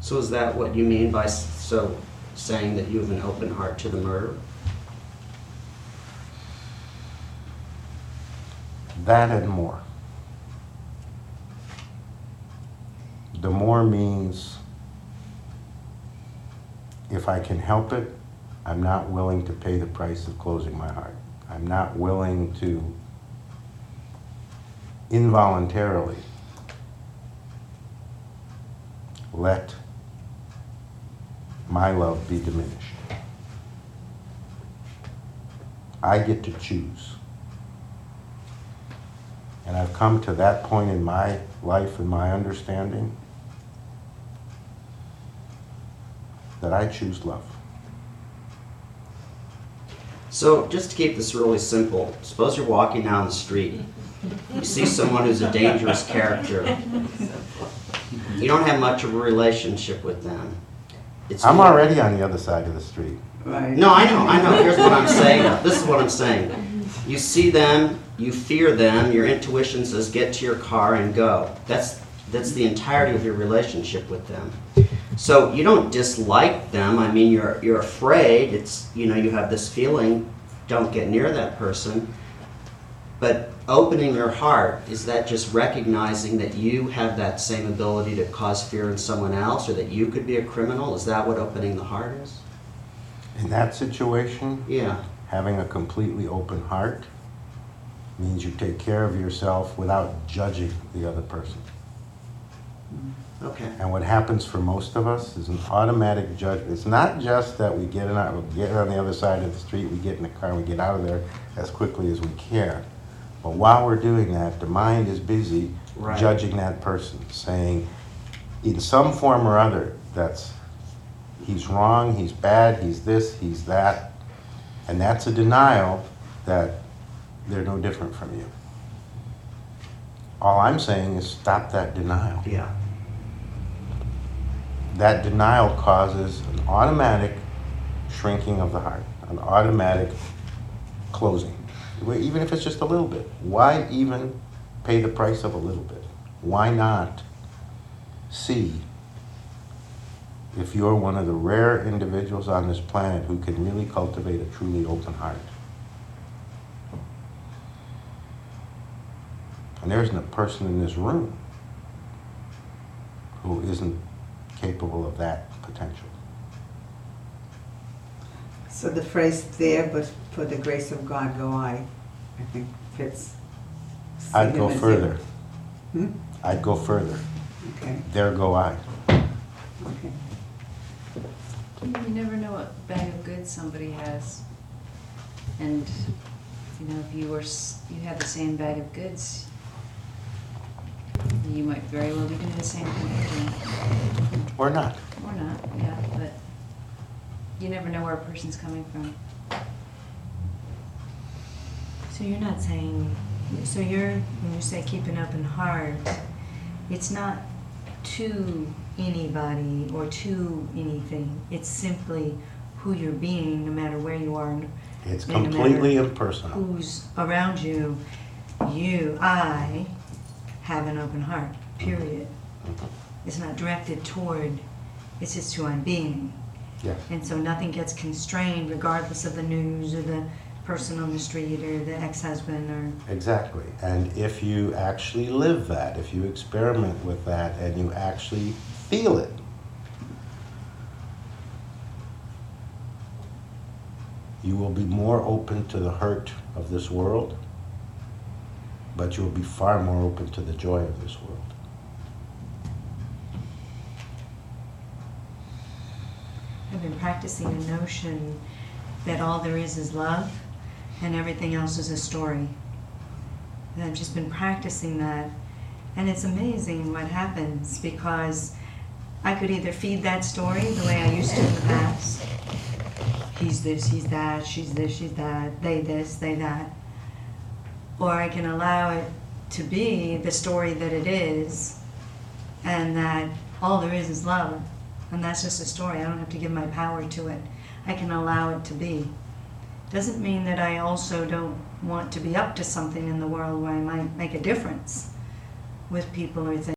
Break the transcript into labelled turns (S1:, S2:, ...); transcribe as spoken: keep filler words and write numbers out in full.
S1: So is that what you mean by s- so saying that you have an open heart to the murder?
S2: That and more. The more means if I can help it, I'm not willing to pay the price of closing my heart. I'm not willing to involuntarily let my love be diminished. I get to choose. And I've come to that point in my life and my understanding that I choose love.
S1: So just to keep this really simple, suppose you're walking down the street. You see someone who's a dangerous character. You don't have much of a relationship with them. It's
S2: I'm
S1: more-
S2: already on the other side of the street.
S3: Right.
S1: No, I know, I know. Here's what I'm saying. This is what I'm saying. You see them, you fear them, your intuition says get to your car and go. That's that's the entirety of your relationship with them. So you don't dislike them. I mean, you're you're afraid. It's, you know, you have this feeling, don't get near that person. But opening your heart, is that just recognizing that you have that same ability to cause fear in someone else, or that you could be a criminal? Is that what opening the heart is?
S2: In that situation,
S1: Yeah.
S2: having a completely open heart means you take care of yourself without judging the other person.
S1: Okay.
S2: And what happens for most of us is an automatic judgment. It's not just that we get, in our, we get on the other side of the street, we get in the car, we get out of there as quickly as we can. But while we're doing that, the mind is busy
S1: Right.
S2: judging that person, saying in some form or other, that's, he's wrong, he's bad, he's this, he's that. And that's a denial that they're no different from you. All I'm saying is stop that denial.
S1: Yeah.
S2: That denial causes an automatic shrinking of the heart, an automatic closing, even if it's just a little bit. Why even pay the price of a little bit? Why not see if you're one of the rare individuals on this planet who can really cultivate a truly open heart? And there isn't a person in this room who isn't capable of that potential.
S3: So the phrase there, but for the grace of God go I, I think fits.
S2: I'd go
S3: Him as
S2: further.
S3: you. Hmm?
S2: I'd go further.
S3: Okay,
S2: There go I.
S3: okay.
S4: You never know what bag of goods somebody has. And, you know, if you were, s- you had the same bag of goods, you might very well be doing the same thing.
S2: Or not.
S4: Or not, yeah, but you never know where a person's coming from.
S5: So you're not saying, so you're, when you say keep an open heart, it's not to anybody or to anything. It's simply who you're being, no matter where you are, and
S2: It's
S5: no matter
S2: completely impersonal.
S5: who's around you. You, I, have an open heart, period. It's not directed toward, it's just who I'm being.
S2: Yes.
S5: And so nothing gets constrained regardless of the news or the person on the street or the ex-husband or...
S2: Exactly. And if you actually live that, if you experiment with that and you actually feel it, you will be more open to the hurt of this world, but you will be far more open to the joy of this world.
S5: I've been practicing a notion that all there is is love and everything else is a story. And I've just been practicing that. And it's amazing what happens, because I could either feed that story the way I used to in the past. He's this, he's that, she's this, she's that, they this, they that. Or I can allow it to be the story that it is, and that all there is is love. And that's just a story. I don't have to give my power to it. I can allow it to be. Doesn't mean that I also don't want to be up to something in the world where I might make a difference with people or things.